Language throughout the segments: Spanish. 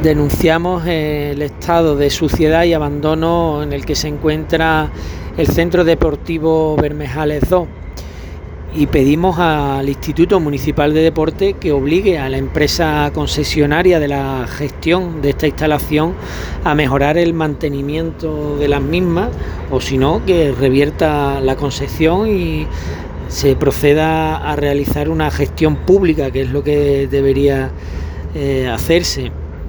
Denunciamos el estado de suciedad y abandono en el que se encuentra el Centro Deportivo Bermejales 2 y pedimos al Instituto Municipal de Deporte que obligue a la empresa concesionaria de la gestión de esta instalación a mejorar el mantenimiento de las mismas, o si no, que revierta la concesión y se proceda a realizar una gestión pública, que es lo que debería hacerse.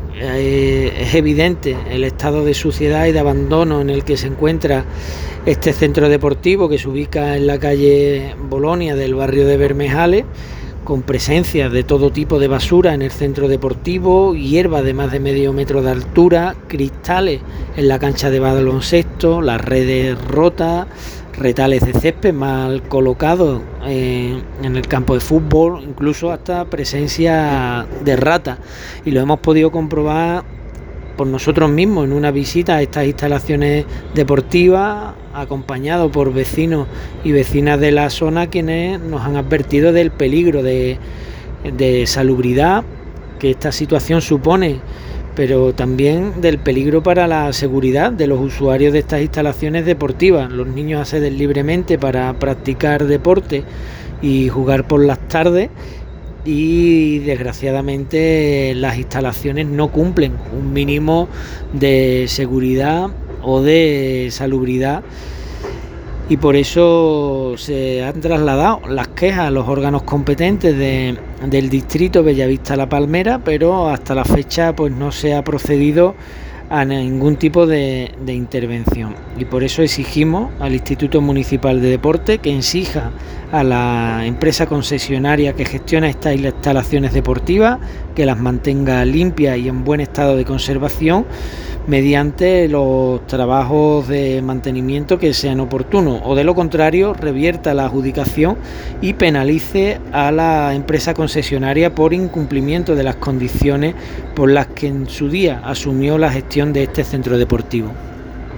Es evidente el estado de suciedad y de abandono en el que se encuentra este centro deportivo, que se ubica en la calle Bolonia del barrio de Bermejales, con presencia de todo tipo de basura en el centro deportivo, hierba de más de medio metro de altura, cristales en la cancha de baloncesto, las redes rotas, retales de césped mal colocados en el campo de fútbol, incluso hasta presencia de ratas, y lo hemos podido comprobar por nosotros mismos en una visita a estas instalaciones deportivas, acompañado por vecinos y vecinas de la zona, quienes nos han advertido del peligro de salubridad que esta situación supone, pero también del peligro para la seguridad de los usuarios de estas instalaciones deportivas. Los niños acceden libremente para practicar deporte y jugar por las tardes, y desgraciadamente las instalaciones no cumplen un mínimo de seguridad o de salubridad, y por eso se han trasladado las quejas a los órganos competentes del distrito Bellavista La Palmera, pero hasta la fecha pues no se ha procedido a ningún tipo de intervención, y por eso exigimos al Instituto Municipal de Deporte que exija a la empresa concesionaria que gestiona estas instalaciones deportivas que las mantenga limpias y en buen estado de conservación mediante los trabajos de mantenimiento que sean oportunos, o de lo contrario revierta la adjudicación y penalice a la empresa concesionaria por incumplimiento de las condiciones por las que en su día asumió la gestión de este centro deportivo.